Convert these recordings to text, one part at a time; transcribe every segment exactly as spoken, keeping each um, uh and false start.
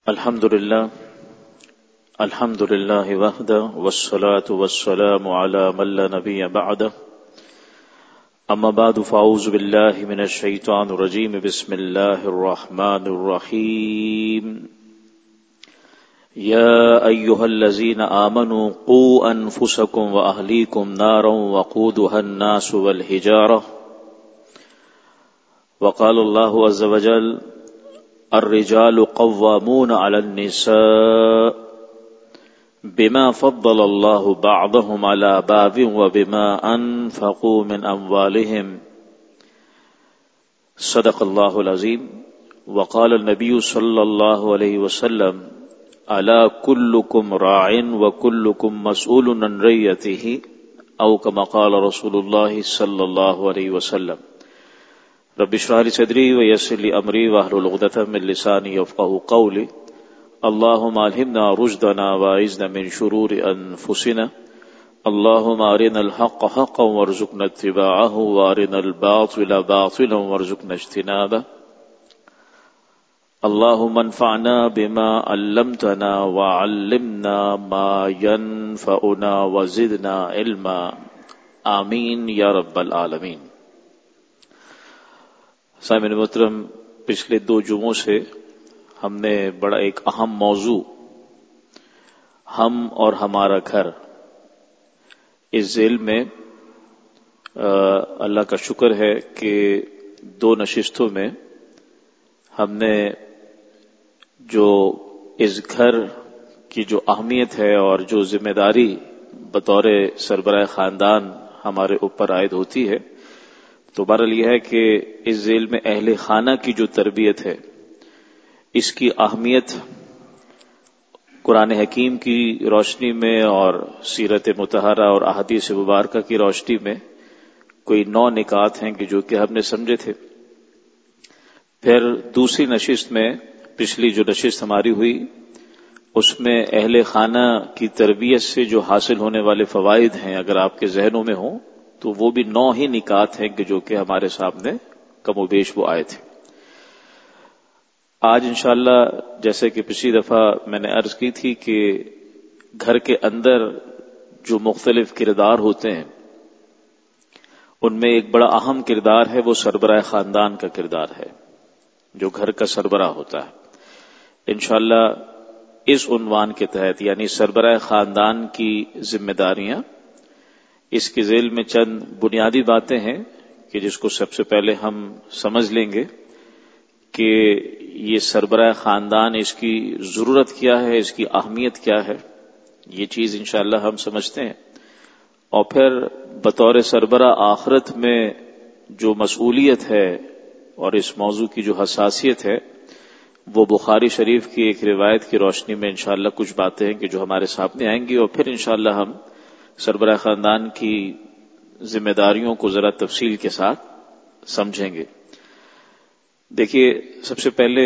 الحمد لله الحمد لله وحده والصلاة والسلام على من لا نبي بعده اما بعد فاعوذ بالله من الشيطان الرجيم بسم الله الرحمن الرحيم يا ايها الذين آمنوا قوا انفسكم واهليكم نارا وقودها الناس والحجارة وقال الله عز وجل الرجال قوامون على النساء بما فضل الله بعضهم على بعض وبما انفقوا من اموالهم صدق الله العظيم وقال النبي صلى الله عليه وسلم الا كلكم راع وكلكم مسؤول عن رعيته او كما قال رسول الله صلى الله عليه وسلم رب اشرح لي صدري ويسر لي امري واحلل عقدة من لساني يفقهوا قولي اللهم الهمنا رشدنا واعذنا من شرور انفسنا اللهم ارنا الحق حقا وارزقنا اتباعه وارنا الباطل باطلا وارزقنا اجتنابه اللهم انفعنا بما علمتنا وعلمنا ما ينفعنا وزدنا علما آمین یا رب العالمین۔ سامعین محترم، پچھلے دو جمعوں سے ہم نے بڑا ایک اہم موضوع ہم اور ہمارا گھر، اس ذیل میں اللہ کا شکر ہے کہ دو نشستوں میں ہم نے جو اس گھر کی جو اہمیت ہے اور جو ذمہ داری بطور سربراہ خاندان ہمارے اوپر عائد ہوتی ہے، تو بہرحال یہ ہے کہ اس ذیل میں اہل خانہ کی جو تربیت ہے، اس کی اہمیت قرآن حکیم کی روشنی میں اور سیرت مطہرہ اور احادیث مبارکہ کی روشنی میں کوئی نو نکات ہیں کہ جو کہ ہم نے سمجھے تھے۔ پھر دوسری نشست میں، پچھلی جو نشست ہماری ہوئی، اس میں اہل خانہ کی تربیت سے جو حاصل ہونے والے فوائد ہیں اگر آپ کے ذہنوں میں ہوں تو وہ بھی نو ہی نکات ہیں کہ جو کہ ہمارے سامنے کم و بیش وہ آئے تھے۔ آج انشاءاللہ جیسے کہ پچھلی دفعہ میں نے عرض کی تھی کہ گھر کے اندر جو مختلف کردار ہوتے ہیں ان میں ایک بڑا اہم کردار ہے، وہ سربراہ خاندان کا کردار ہے، جو گھر کا سربراہ ہوتا ہے۔ انشاءاللہ اس عنوان کے تحت، یعنی سربراہ خاندان کی ذمہ داریاں، اس کے ذیل میں چند بنیادی باتیں ہیں کہ جس کو سب سے پہلے ہم سمجھ لیں گے کہ یہ سربراہ خاندان، اس کی ضرورت کیا ہے، اس کی اہمیت کیا ہے، یہ چیز انشاءاللہ ہم سمجھتے ہیں۔ اور پھر بطور سربراہ آخرت میں جو مسئولیت ہے اور اس موضوع کی جو حساسیت ہے، وہ بخاری شریف کی ایک روایت کی روشنی میں انشاءاللہ کچھ باتیں ہیں کہ جو ہمارے سامنے آئیں گی، اور پھر انشاءاللہ ہم سربراہ خاندان کی ذمہ داریوں کو ذرا تفصیل کے ساتھ سمجھیں گے۔ دیکھیے، سب سے پہلے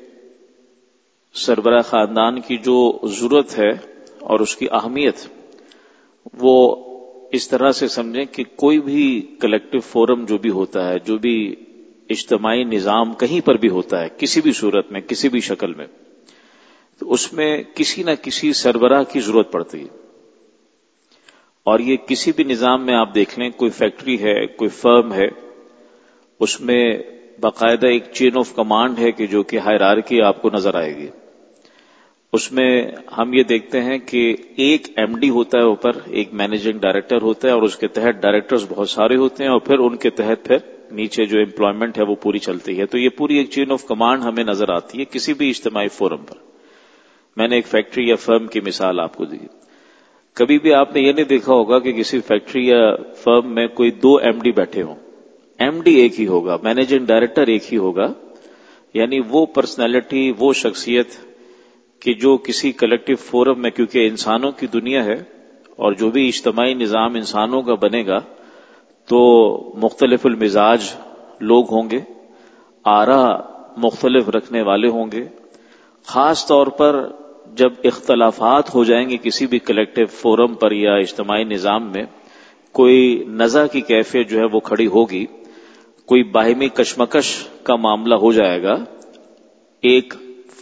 سربراہ خاندان کی جو ضرورت ہے اور اس کی اہمیت، وہ اس طرح سے سمجھیں کہ کوئی بھی کلیکٹو فورم جو بھی ہوتا ہے، جو بھی اجتماعی نظام کہیں پر بھی ہوتا ہے، کسی بھی صورت میں، کسی بھی شکل میں، تو اس میں کسی نہ کسی سربراہ کی ضرورت پڑتی ہے۔ اور یہ کسی بھی نظام میں آپ دیکھ لیں، کوئی فیکٹری ہے، کوئی فرم ہے، اس میں باقاعدہ ایک چین آف کمانڈ ہے کہ جو کہ ہائرارکی آپ کو نظر آئے گی۔ اس میں ہم یہ دیکھتے ہیں کہ ایک ایم ڈی ہوتا ہے اوپر، ایک مینیجنگ ڈائریکٹر ہوتا ہے، اور اس کے تحت ڈائریکٹرز بہت سارے ہوتے ہیں، اور پھر ان کے تحت پھر نیچے جو امپلائمنٹ ہے وہ پوری چلتی ہے۔ تو یہ پوری ایک چین آف کمانڈ ہمیں نظر آتی ہے کسی بھی اجتماعی فورم پر۔ میں نے ایک فیکٹری یا فرم کی مثال آپ کو دی۔ کبھی بھی آپ نے یہ نہیں دیکھا ہوگا کہ کسی فیکٹری یا فرم میں کوئی دو ایم ڈی بیٹھے ہوں، ایم ڈی ایک ہی ہوگا، مینیجنگ ڈائریکٹر ایک ہی ہوگا، یعنی وہ پرسنالٹی، وہ شخصیت کہ جو کسی کلیکٹو فورم میں، کیونکہ انسانوں کی دنیا ہے اور جو بھی اجتماعی نظام انسانوں کا بنے گا تو مختلف المزاج لوگ ہوں گے، آراء مختلف رکھنے والے ہوں گے۔ خاص طور پر جب اختلافات ہو جائیں گے کسی بھی کلیکٹو فورم پر یا اجتماعی نظام میں، کوئی نزاع کی کیفیت جو ہے وہ کھڑی ہوگی، کوئی باہمی کشمکش کا معاملہ ہو جائے گا، ایک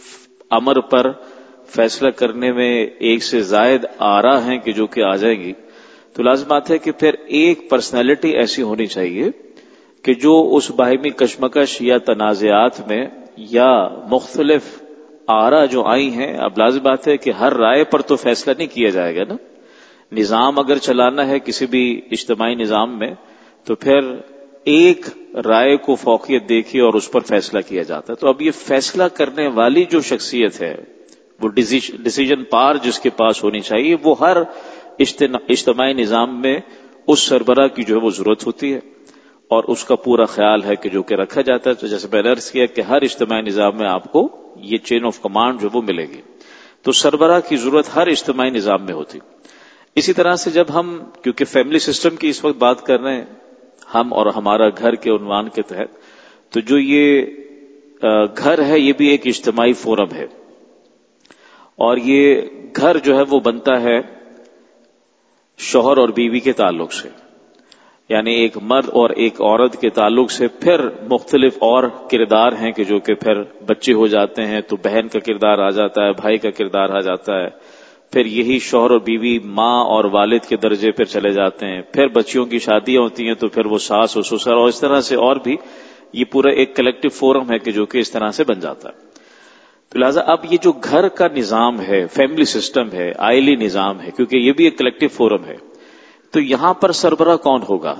امر پر فیصلہ کرنے میں ایک سے زائد آرا ہیں کہ جو کہ آ جائیں گی، تو لازم بات ہے کہ پھر ایک پرسنالٹی ایسی ہونی چاہیے کہ جو اس باہمی کشمکش یا تنازعات میں یا مختلف آرا جو آئی ہیں، اب لازم بات ہے کہ ہر رائے پر تو فیصلہ نہیں کیا جائے گا نا. نظام اگر چلانا ہے کسی بھی اجتماعی نظام میں تو پھر ایک رائے کو فوقیت دیکھی اور اس پر فیصلہ کیا جاتا ہے. تو اب یہ فیصلہ کرنے والی جو شخصیت ہے، وہ ڈیسیجن پار جس کے پاس ہونی چاہیے، وہ ہر اجتماعی نظام میں اس سربراہ کی جو ہے وہ ضرورت ہوتی ہے اور اس کا پورا خیال ہے کہ جو کہ رکھا جاتا ہے. تو جیسے میں نے عرض کیا کہ ہر اجتماعی نظام میں آپ کو یہ چین آف کمانڈ جو وہ ملے گی. تو سربراہ کی ضرورت ہر اجتماعی نظام میں ہوتی. اسی طرح سے جب ہم کیونکہ فیملی سسٹم کی اس وقت بات کر رہے ہیں ہم اور ہمارا گھر کے عنوان کے تحت، تو جو یہ گھر ہے یہ بھی ایک اجتماعی فورم ہے اور یہ گھر جو ہے وہ بنتا ہے شوہر اور بیوی کے تعلق سے، یعنی ایک مرد اور ایک عورت کے تعلق سے. پھر مختلف اور کردار ہیں کہ جو کہ پھر بچے ہو جاتے ہیں تو بہن کا کردار آ جاتا ہے، بھائی کا کردار آ جاتا ہے، پھر یہی شوہر اور بیوی ماں اور والد کے درجے پھر چلے جاتے ہیں، پھر بچیوں کی شادیاں ہوتی ہیں تو پھر وہ ساس اور سسر، اور اس طرح سے اور بھی یہ پورا ایک کلیکٹو فورم ہے کہ جو کہ اس طرح سے بن جاتا ہے. تو لہٰذا اب یہ جو گھر کا نظام ہے، فیملی سسٹم ہے، آئلی نظام ہے، کیونکہ یہ بھی ایک کلیکٹو فورم ہے، تو یہاں پر سربراہ کون ہوگا؟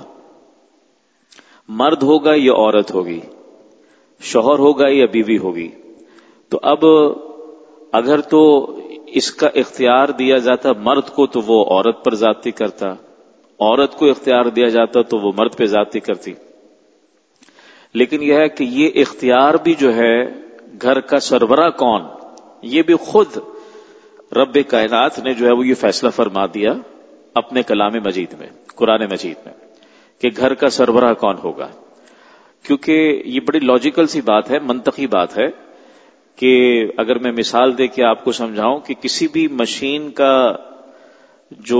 مرد ہوگا یا عورت ہوگی؟ شوہر ہوگا یا بیوی ہوگی؟ تو اب اگر تو اس کا اختیار دیا جاتا مرد کو تو وہ عورت پر زیادتی کرتا، عورت کو اختیار دیا جاتا تو وہ مرد پہ زیادتی کرتی. لیکن یہ ہے کہ یہ اختیار بھی جو ہے گھر کا سربراہ کون، یہ بھی خود رب کائنات نے جو ہے وہ یہ فیصلہ فرما دیا اپنے کلام مجید میں، قرآن مجید میں، کہ گھر کا سربراہ کون ہوگا. کیونکہ یہ بڑی لاجیکل سی بات ہے، منطقی بات ہے کہ اگر میں مثال دے کے آپ کو سمجھاؤں کہ کسی بھی مشین کا جو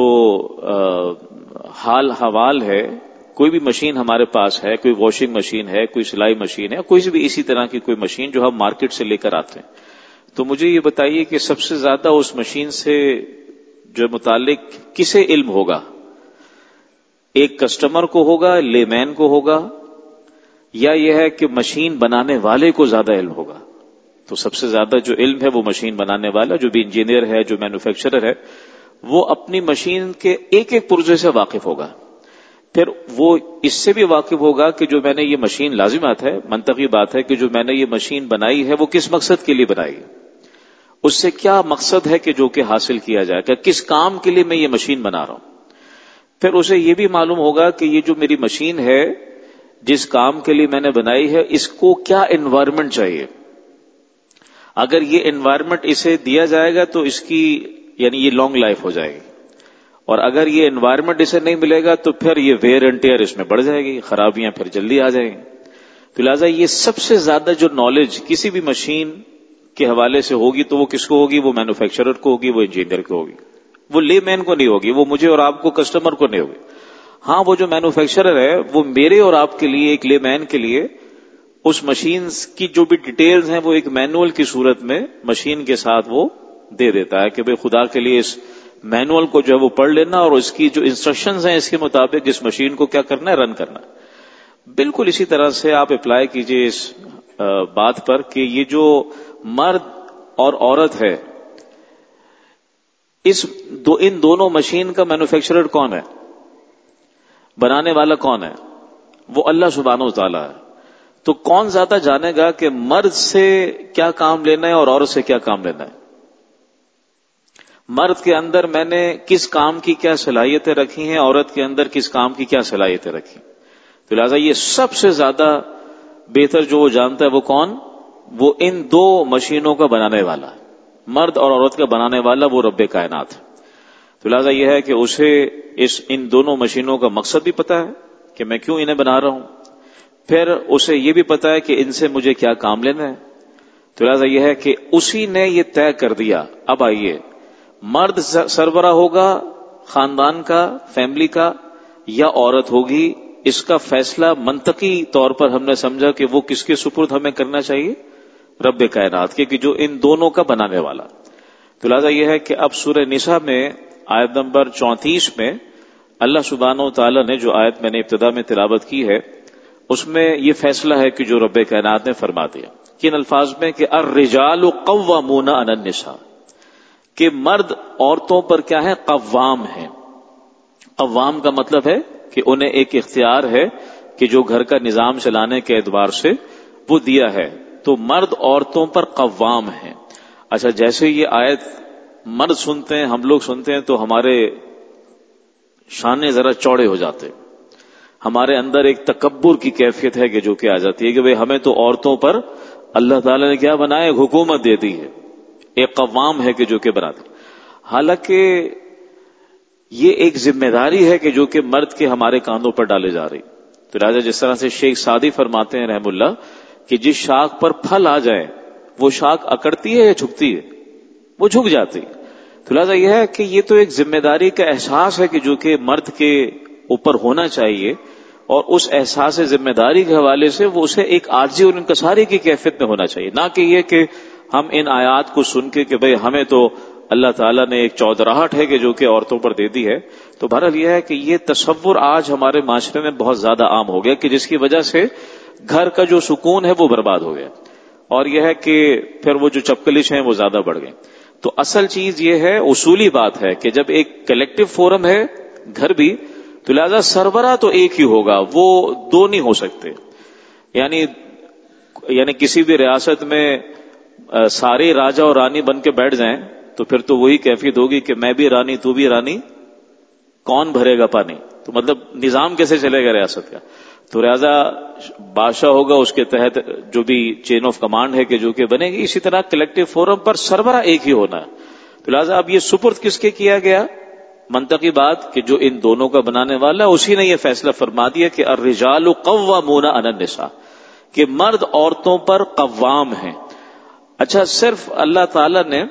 حال حوال ہے، کوئی بھی مشین ہمارے پاس ہے، کوئی واشنگ مشین ہے، کوئی سلائی مشین ہے، کوئی بھی اسی طرح کی کوئی مشین جو ہم مارکیٹ سے لے کر آتے ہیں، تو مجھے یہ بتائیے کہ سب سے زیادہ اس مشین سے جو متعلق کسے علم ہوگا؟ ایک کسٹمر کو ہوگا، لے مین کو ہوگا، یا یہ ہے کہ مشین بنانے والے کو زیادہ علم ہوگا؟ تو سب سے زیادہ جو علم ہے وہ مشین بنانے والا، جو بھی انجینئر ہے، جو مینوفیکچرر ہے، وہ اپنی مشین کے ایک ایک پرزے سے واقف ہوگا. پھر وہ اس سے بھی واقف ہوگا کہ جو میں نے یہ مشین، لازمات ہے، منطقی بات ہے کہ جو میں نے یہ مشین بنائی ہے وہ کس مقصد کے لیے بنائی ہے، اس سے کیا مقصد ہے کہ جو کہ حاصل کیا جائے گا، کس کام کے لیے میں یہ مشین بنا رہا ہوں. پھر اسے یہ بھی معلوم ہوگا کہ یہ جو میری مشین ہے جس کام کے لیے میں نے بنائی ہے، اس کو کیا انوائرمنٹ چاہیے. اگر یہ انوائرمنٹ اسے دیا جائے گا تو اس کی یعنی یہ لانگ لائف ہو جائے گی، اور اگر یہ انوائرمنٹ اسے نہیں ملے گا تو پھر یہ ویئر اینڈ ٹیئر اس میں بڑھ جائے گی، خرابیاں پھر جلدی آ جائیں گی. تو لہٰذا یہ سب سے زیادہ جو نالج کسی بھی مشین کے حوالے سے ہوگی تو وہ کس کو ہوگی؟ وہ مینوفیکچرر کو ہوگی، وہ انجینئر کو ہوگی، وہ لے مین کو نہیں ہوگی، وہ مجھے اور آپ کو کسٹمر کو نہیں ہوگی. ہاں وہ جو مینوفیکچرر ہے وہ میرے اور آپ کے لیے، ایک لے مین کے لیے، اس مشین کی جو بھی ڈیٹیلز ہیں وہ ایک مینول کی صورت میں مشین کے ساتھ وہ دے دیتا ہے کہ بھئی خدا کے لیے اس مینول کو جو ہے وہ پڑھ لینا اور اس کی جو انسٹرکشنز ہیں اس کے مطابق اس مشین کو کیا کرنا ہے، رن کرنا. بالکل اسی طرح سے آپ اپلائی کیجئے اس بات پر کہ یہ جو مرد اور عورت ہے، اس دو ان دونوں مشین کا مینوفیکچرر کون ہے، بنانے والا کون ہے؟ وہ اللہ سبحانہ و تعالیٰ ہے. تو کون زیادہ جانے گا کہ مرد سے کیا کام لینا ہے اور عورت سے کیا کام لینا ہے؟ مرد کے اندر میں نے کس کام کی کیا صلاحیتیں رکھی ہیں، عورت کے اندر کس کام کی کیا صلاحیتیں رکھی. تو لہٰذا یہ سب سے زیادہ بہتر جو وہ جانتا ہے وہ کون؟ وہ ان دو مشینوں کا بنانے والا ہے. مرد اور عورت کا بنانے والا وہ رب کائنات ہے. تو لہٰذا یہ ہے کہ اسے اس ان دونوں مشینوں کا مقصد بھی پتا ہے کہ میں کیوں انہیں بنا رہا ہوں، پھر اسے یہ بھی پتا ہے کہ ان سے مجھے کیا کام لینا ہے. تو لہٰذا یہ ہے کہ اسی نے یہ طے کر دیا. اب آئیے، مرد سربراہ ہوگا خاندان کا، فیملی کا، یا عورت ہوگی، اس کا فیصلہ منطقی طور پر ہم نے سمجھا کہ وہ کس کے سپرد ہمیں کرنا چاہیے؟ رب کائنات کے کہ جو ان دونوں کا بنانے والا. تو لہٰذا یہ ہے کہ اب سورہ نساء میں آیت نمبر چونتیس میں اللہ سبحانہ و تعالیٰ نے جو آیت میں نے ابتدا میں تلاوت کی ہے اس میں یہ فیصلہ ہے کہ جو رب کائنات نے فرما دیا کن الفاظ میں کہ الرجال قوامون علی النساء، کہ مرد عورتوں پر کیا ہے؟ قوام ہیں. قوام کا مطلب ہے کہ انہیں ایک اختیار ہے کہ جو گھر کا نظام چلانے کے اعتبار سے وہ دیا ہے. تو مرد عورتوں پر قوام ہیں. اچھا، جیسے یہ آیت مرد سنتے ہیں، ہم لوگ سنتے ہیں تو ہمارے شانے ذرا چوڑے ہو جاتے، ہمارے اندر ایک تکبر کی کیفیت ہے کہ جو کہ آ جاتی ہے کہ بھئی ہمیں تو عورتوں پر اللہ تعالیٰ نے کیا بنایا؟ حکومت دے دی ہے، ایک قوام ہے کہ جو کہ بنا دی. حالانکہ یہ ایک ذمہ داری ہے کہ جو کہ مرد کے ہمارے کاندھوں پر ڈالے جا رہی. تو لہٰذا جس طرح سے شیخ سعدی فرماتے ہیں رحم اللہ کہ جس شاخ پر پھل آ جائے وہ شاخ اکڑتی ہے یا جھکتی ہے؟ وہ جھک جاتی. تو لہٰذا یہ ہے کہ یہ تو ایک ذمہ داری کا احساس ہے کہ جو کہ مرد کے اوپر ہونا چاہیے، اور اس احساس ذمہ داری کے حوالے سے وہ اسے ایک عاجزی اور انکساری کی کیفیت میں ہونا چاہیے، نہ کہ یہ کہ ہم ان آیات کو سن کے کہ بھئی ہمیں تو اللہ تعالیٰ نے ایک چودراہٹ ہے کہ جو کہ عورتوں پر دے دی ہے. تو بہرحال یہ ہے کہ یہ تصور آج ہمارے معاشرے میں بہت زیادہ عام ہو گیا کہ جس کی وجہ سے گھر کا جو سکون ہے وہ برباد ہو گیا، اور یہ ہے کہ پھر وہ جو چپکلش ہیں وہ زیادہ بڑھ گئے. تو اصل چیز یہ ہے، اصولی بات ہے کہ جب ایک کلیکٹو فورم ہے گھر بھی، تو لہذا سربراہ تو ایک ہی ہوگا، وہ دو نہیں ہو سکتے. یعنی یعنی کسی بھی ریاست میں سارے راجا اور رانی بن کے بیٹھ جائیں تو پھر تو وہی کیفیت ہوگی کہ میں بھی رانی تو بھی رانی، کون بھرے گا پانی؟ تو مطلب نظام کیسے چلے گا ریاست کا؟ تو لہذا بادشاہ ہوگا، اس کے تحت جو بھی چین آف کمانڈ ہے کہ جو کہ بنے گی. اسی طرح کلیکٹو فورم پر سربراہ ایک ہی ہونا ہے. تو لہذا اب یہ سپرد کس کے کیا گیا؟ منطقی بات کہ جو ان دونوں کا بنانے والا اسی نے یہ فیصلہ فرما دیا کہ الرجال قوامون علی النساء، کہ مرد عورتوں پر قوام ہیں. اچھا، صرف اللہ تعالی نے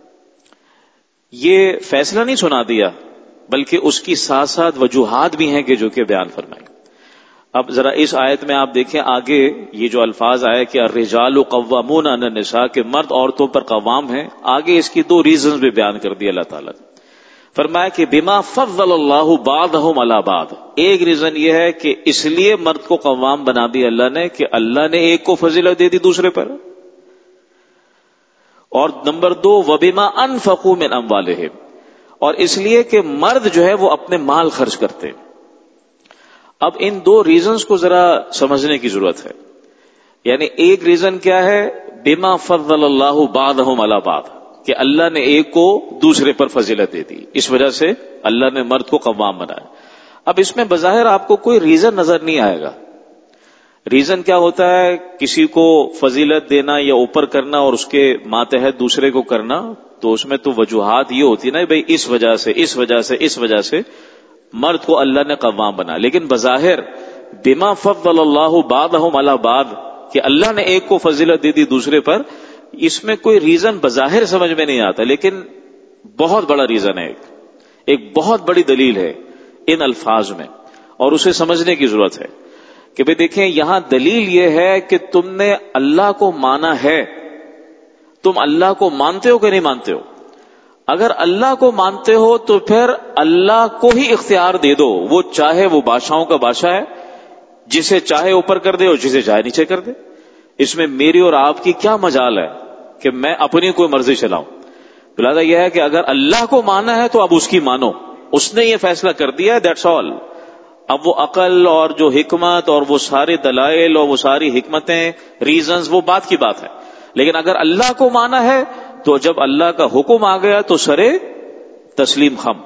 یہ فیصلہ نہیں سنا دیا بلکہ اس کی ساتھ ساتھ وجوہات بھی ہیں کہ جو کہ بیان فرمائیں. اب ذرا اس آیت میں آپ دیکھیں آگے یہ جو الفاظ آئے کہ الرجال قوامون علی النساء، کہ مرد عورتوں پر قوام ہیں، آگے اس کی دو ریزنز بھی بیان کر دی اللہ تعالیٰ نے. فرمایا کہ بما فضل اللہ بعضهم علی بعض. ایک ریزن یہ ہے کہ اس لیے مرد کو قوام بنا دیا اللہ نے کہ اللہ نے ایک کو فضیلت دے دی دوسرے پر. اور نمبر دو وبما انفقوا من اموالہم، اور اس لیے کہ مرد جو ہے وہ اپنے مال خرچ کرتے. اب ان دو ریزنز کو ذرا سمجھنے کی ضرورت ہے. یعنی ایک ریزن کیا ہے؟ بما فضل اللہ بعضهم علی بعض، کہ اللہ نے ایک کو دوسرے پر فضیلت دے دی، اس وجہ سے اللہ نے مرد کو قوام بنایا. اب اس میں بظاہر آپ کو کوئی ریزن نظر نہیں آئے گا. ریزن کیا ہوتا ہے؟ کسی کو فضیلت دینا یا اوپر کرنا اور اس کے ماتحت دوسرے کو کرنا، تو اس میں تو وجوہات یہ ہوتی نا بھئی اس وجہ سے اس وجہ سے اس وجہ سے مرد کو اللہ نے قوام بنا. لیکن بظاہر بما فضل اللہ بعضهم علی بعض، کہ اللہ نے ایک کو فضیلت دے دی دوسرے پر، اس میں کوئی ریزن بظاہر سمجھ میں نہیں آتا، لیکن بہت بڑا ریزن ہے، ایک ایک بہت بڑی دلیل ہے ان الفاظ میں، اور اسے سمجھنے کی ضرورت ہے. کہ بھئی دیکھیں یہاں دلیل یہ ہے کہ تم نے اللہ کو مانا ہے. تم اللہ کو مانتے ہو کہ نہیں مانتے ہو؟ اگر اللہ کو مانتے ہو تو پھر اللہ کو ہی اختیار دے دو. وہ چاہے وہ بادشاہوں کا بادشاہ ہے، جسے چاہے اوپر کر دے اور جسے چاہے نیچے کر دے. اس میں میری اور آپ کی کیا مجال ہے کہ میں اپنی کوئی مرضی چلاؤں؟ لہٰذا یہ ہے کہ اگر اللہ کو مانا ہے تو اب اس کی مانو، اس نے یہ فیصلہ کر دیا ہے، دیٹس آل. اب وہ عقل اور جو حکمت اور وہ سارے دلائل اور وہ ساری حکمتیں ریزنز وہ بات کی بات ہے. لیکن اگر اللہ کو مانا ہے تو جب اللہ کا حکم آ گیا تو سرے تسلیم خم.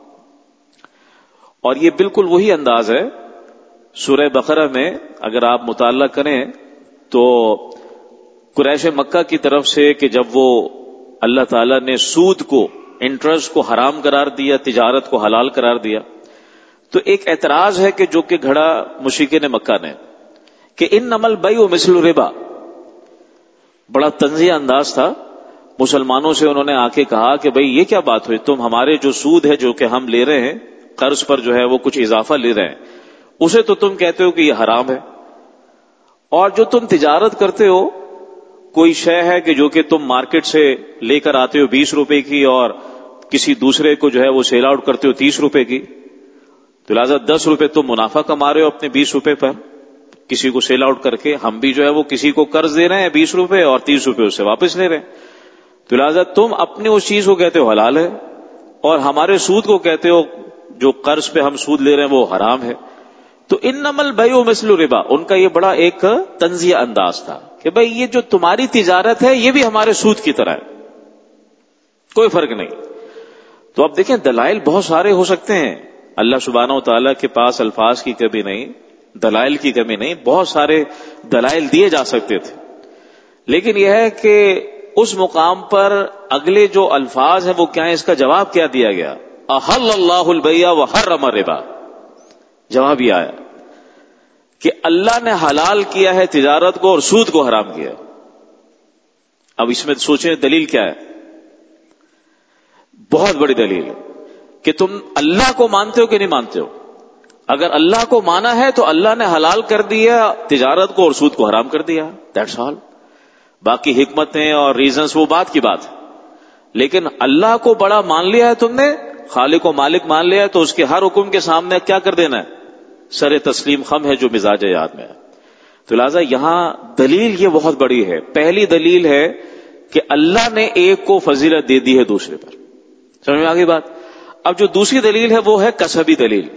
اور یہ بالکل وہی انداز ہے سورہ بقرہ میں اگر آپ مطالعہ کریں تو قریش مکہ کی طرف سے کہ جب وہ اللہ تعالیٰ نے سود کو، انٹرسٹ کو حرام قرار دیا، تجارت کو حلال قرار دیا، تو ایک اعتراض ہے کہ جو کہ گھڑا مشرکین مکہ نے کہ انما البیع مثل الربا. بڑا طنزیہ انداز تھا. مسلمانوں سے انہوں نے آ کے کہا کہ بھئی یہ کیا بات ہوئی، تم ہمارے جو سود ہے جو کہ ہم لے رہے ہیں قرض پر جو ہے وہ کچھ اضافہ لے رہے ہیں، اسے تو تم کہتے ہو کہ یہ حرام ہے، اور جو تم تجارت کرتے ہو کوئی شے ہے کہ جو کہ تم مارکیٹ سے لے کر آتے ہو بیس روپے کی اور کسی دوسرے کو جو ہے وہ سیل آؤٹ کرتے ہو تیس روپے کی، تو لہٰذا دس روپے تم منافع کما رہے ہو اپنے بیس روپے پر کسی کو سیل آؤٹ کر کے. ہم بھی جو ہے وہ کسی کو قرض دے رہے ہیں بیس روپے اور تیس روپے اس سے واپس لے رہے ہیں. تو لہٰذا تم اپنی اس چیز کو کہتے ہو حلال ہے اور ہمارے سود کو کہتے ہو جو قرض پہ ہم سود لے رہے ہیں وہ حرام ہے. تو انما البیع مثل الربا، ان کا یہ بڑا ایک طنزیہ انداز تھا کہ بھئی یہ جو تمہاری تجارت ہے یہ بھی ہمارے سود کی طرح ہے، کوئی فرق نہیں. تو اب دیکھیں دلائل بہت سارے ہو سکتے ہیں، اللہ سبحانہ و تعالیٰ کے پاس الفاظ کی کمی نہیں، دلائل کی کمی نہیں، بہت سارے دلائل دیے جا سکتے تھے. لیکن یہ ہے کہ اس مقام پر اگلے جو الفاظ ہیں وہ کیا ہیں، اس کا جواب کیا دیا گیا؟ احل اللہ البیع وحرم الربا. جواب یہ آیا کہ اللہ نے حلال کیا ہے تجارت کو اور سود کو حرام کیا. اب اس میں سوچیں دلیل کیا ہے؟ بہت بڑی دلیل ہے کہ تم اللہ کو مانتے ہو کہ نہیں مانتے ہو. اگر اللہ کو مانا ہے تو اللہ نے حلال کر دیا تجارت کو اور سود کو حرام کر دیا، دیٹس آل. باقی حکمتیں اور ریزنز وہ بات کی بات ہے. لیکن اللہ کو بڑا مان لیا ہے تم نے، خالق و مالک مان لیا ہے، تو اس کے ہر حکم کے سامنے کیا کر دینا ہے؟ سر تسلیم خم ہے جو مزاج یاد میں ہے. تو لہٰذا یہاں دلیل یہ بہت بڑی ہے. پہلی دلیل ہے کہ اللہ نے ایک کو فضیلت دے دی ہے دوسرے پر. سمجھ میں آ گئی بات؟ اب جو دوسری دلیل ہے وہ ہے کسبی دلیل.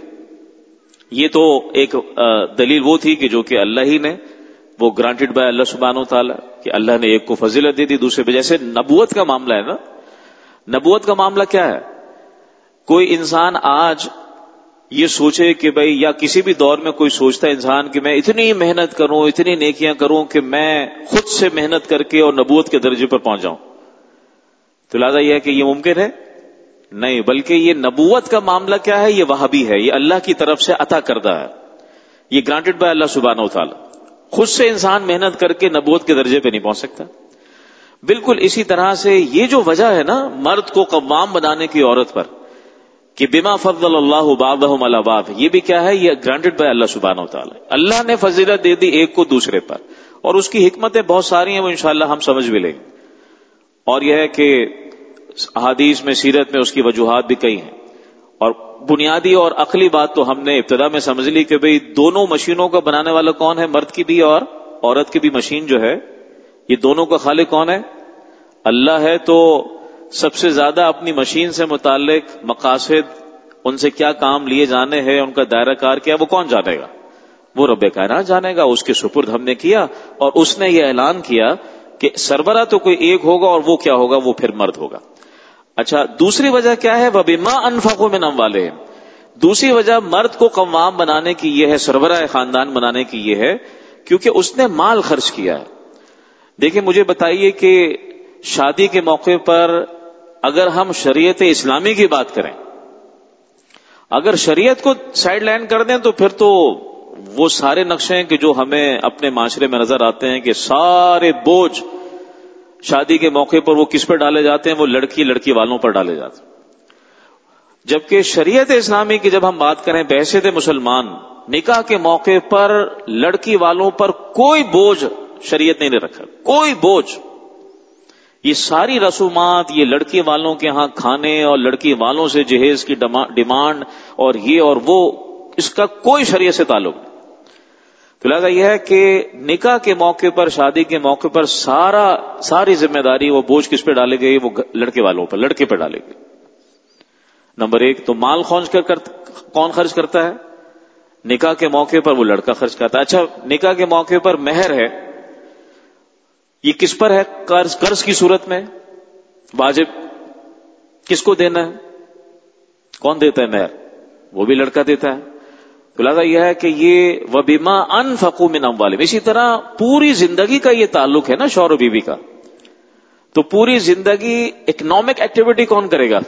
یہ تو ایک دلیل وہ تھی کہ جو کہ اللہ ہی نے وہ گرانٹیڈ بائی اللہ سبحانہ و تعالیٰ کہ اللہ نے ایک کو فضیلت دے دی دوسرے پہ. جیسے نبوت کا معاملہ ہے نا، نبوت کا معاملہ کیا ہے؟ کوئی انسان آج یہ سوچے کہ بھئی، یا کسی بھی دور میں کوئی سوچتا ہے انسان کہ میں اتنی محنت کروں اتنی نیکیاں کروں کہ میں خود سے محنت کر کے اور نبوت کے درجے پر پہنچ جاؤں. تو لہٰذا یہ ہے کہ یہ ممکن ہے نہیں، بلکہ یہ نبوت کا معاملہ کیا ہے؟ یہ وہابی ہے، یہ اللہ کی طرف سے عطا کردہ ہے، یہ گرانٹیڈ بائی اللہ سبحانہ و تعالیٰ. خود سے انسان محنت کر کے نبوت کے درجے پہ نہیں پہنچ سکتا. بالکل اسی طرح سے یہ جو وجہ ہے نا مرد کو قوام بنانے کی عورت پر کہ بما فضل اللہ بعضهم علی بعض، یہ بھی کیا ہے؟ یہ گرانٹیڈ بائی اللہ سبحانہ و تعالیٰ. اللہ نے فضیلت دے دی ایک کو دوسرے پر، اور اس کی حکمتیں بہت ساری ہیں، وہ انشاءاللہ ہم سمجھ بھی لیں گے. اور یہ ہے کہ احادیث میں سیرت میں اس کی وجوہات بھی کئی ہیں. اور بنیادی اور عقلی بات تو ہم نے ابتدا میں سمجھ لی کہ بھئی دونوں مشینوں کا بنانے والا کون ہے؟ مرد کی بھی اور عورت کی بھی مشین جو ہے، یہ دونوں کا خالق کون ہے؟ اللہ ہے. تو سب سے زیادہ اپنی مشین سے متعلق مقاصد، ان سے کیا کام لیے جانے ہیں، ان کا دائرہ کار کیا، وہ کون جانے گا؟ وہ رب کائنات جانے گا. اس کے سپرد ہم نے کیا اور اس نے یہ اعلان کیا کہ سربراہ تو کوئی ایک ہوگا اور وہ کیا ہوگا؟ وہ پھر مرد ہوگا. اچھا دوسری وجہ کیا ہے؟ وَبِمَا أَنفَقُوا مِنْ أَمْوَالِهِمْ. دوسری وجہ مرد کو قوام بنانے کی یہ ہے، سربراہ خاندان بنانے کی یہ ہے کیونکہ اس نے مال خرچ کیا ہے. دیکھیں مجھے بتائیے کہ شادی کے موقع پر اگر ہم شریعت اسلامی کی بات کریں، اگر شریعت کو سائڈ لائن کر دیں تو پھر تو وہ سارے نقشے ہیں کہ جو ہمیں اپنے معاشرے میں نظر آتے ہیں کہ سارے بوجھ شادی کے موقع پر وہ کس پر ڈالے جاتے ہیں؟ وہ لڑکی لڑکی والوں پر ڈالے جاتے ہیں. جبکہ شریعت اسلامی کی جب ہم بات کریں بحیثیت مسلمان، نکاح کے موقع پر لڑکی والوں پر کوئی بوجھ شریعت نے نہیں رکھا، کوئی بوجھ. یہ ساری رسومات، یہ لڑکی والوں کے ہاں کھانے اور لڑکی والوں سے جہیز کی ڈیمانڈ اور یہ اور وہ، اس کا کوئی شریعت سے تعلق نہیں. تو لہٰذا یہ ہے کہ نکاح کے موقع پر، شادی کے موقع پر سارا ساری ذمہ داری وہ بوجھ کس پہ ڈالے گئی؟ وہ لڑکے والوں پر، لڑکے پہ ڈالے گئی. نمبر ایک تو مال خرچ کر کون خرچ کرتا ہے؟ نکاح کے موقع پر وہ لڑکا خرچ کرتا ہے. اچھا نکاح کے موقع پر مہر ہے، یہ کس پر ہے؟ قرض قرض کی صورت میں واجب کس کو دینا ہے؟ کون دیتا ہے مہر؟ وہ بھی لڑکا دیتا ہے. تو لہٰذا یہ ہے کہ یہ وَبِمَا أَنفَقُوا مِنْ أَمْوَالِهِمْ. اسی طرح پوری زندگی کا یہ تعلق ہے نا شوہر و بیوی کا. تو پوری زندگی اکنامک ایکٹیویٹی کون کرے گا؟